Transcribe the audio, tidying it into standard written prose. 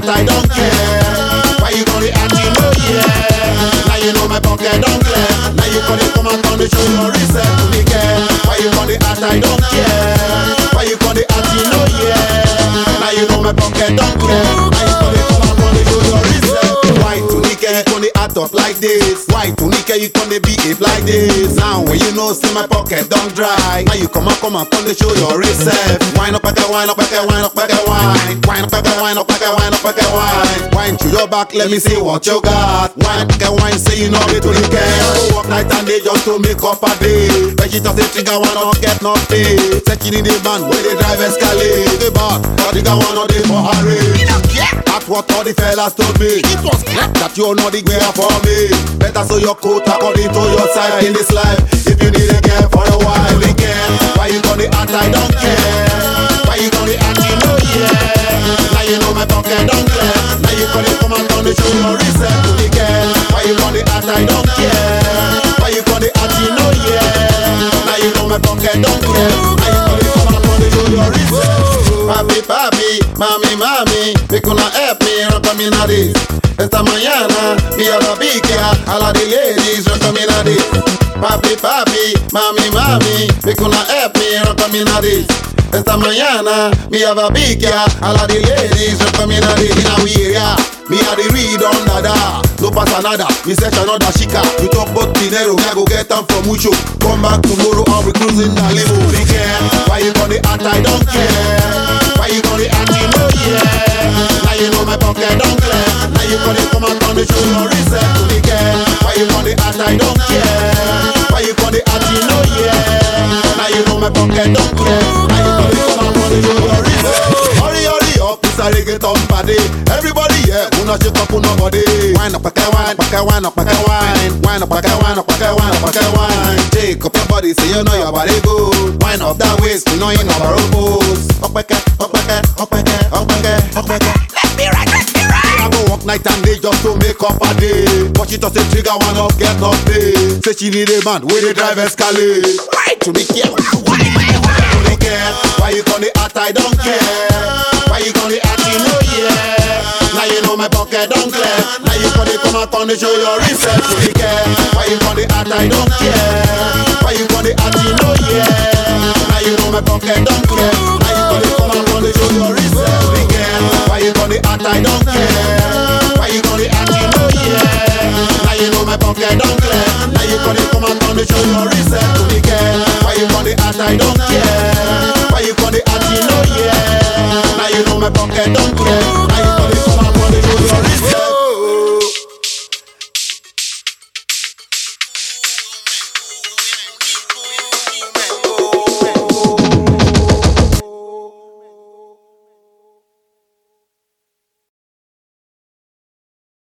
heart, I don't care. Why you gonna act, you know, yeah. Now you know my pocket don't clear. Now you gonna come and come to show your reset to me, care. Why you gonna act, I don't care. Why you gonna act, you know, yeah. Now you know my pocket don't clear. Now you gonna come and come to show your reset. Why to Nika you gonna act up like this? Why to Nika you gonna behave like this? Now when you know see my pocket don't dry. Now you come and come to show your reset. Wine up, wine up, wine up, wine up, wine. Wine up, wine up, wine up, wine. Wine to your back, let me see what you got. Wine, say you know it to the care. Go up night and day just to make up a day. When she just say trigger one not get no pay. Setting in the van where they drive Escalade. The bar, but trigger one not day for hurry. That's what all the fellas told me. It was that you know the way for me. Better so your coat according to your side in this life. If you need a girl for a while, we can. Why you gonna act, I don't care. Why you gonna act, you know, yeah. Now you know my pocket don't clear. Now you gonna come and down to show your reset to the girl. Why you gonna act, I don't care. Why you gonna act, you know, yeah. Now you know my pocket don't clear. Now you gonna come and down to show your reset. Papi, papi, mami, mami, me gonna help me rock me na this. Esta mañana, me have a big car, all of the ladies rock me na this. Papi, papi, mami, mami, me gonna help me rock me na this. Esta mañana, me have a big car, all of the ladies rock me na this. In a area, me a the read on nada. No pasa nada, me search another chica. You talk about dinero, I go get them from Mucho. Come back tomorrow, I'll be cruising the limo. We care, why you gonna act, I don't care. Why you gonna act, you know, yeah. Now you know my pocket don't clear. Now you gonna come and come to show your reset to the care. Why you gonna act, I don't care. Why you gonna act, you know, yeah. Now you know my pocket don't clear. Now you gonna come and come to show your reset. Hurry, hurry up, it's a reggaeton party. Everybody, yeah, who not shake up on nobody. Wine up, wine, wine up, wine. Wine up, wine up, wine. Take up your body, so you know your body good. Wine up that waist, you know you never oppose. Up, up, up, up, up, up. Let's be right, let's be right. I go walk night and day just to make up a day. But she just say trigger one up, get no pay. Say she need a man, where they drive Escalade. Why to be careful? Why to be careful? Why you gonna act, I don't care. Why you gonna act, you know, yeah. Now you know my pocket don't clear. Now you gonna come out on the show your reset to the care. Why you gonna act, I don't care. Why you gonna act, you know, yeah. Now you know my pocket don't clear. Now you gonna come out on the show your reset to the care. Why you gonna act, I don't care. Why you gonna act, you know, yeah. Now you know my pocket don't clear. Now you gonna come out on the show your reset to the care. Why you gonna act, I don't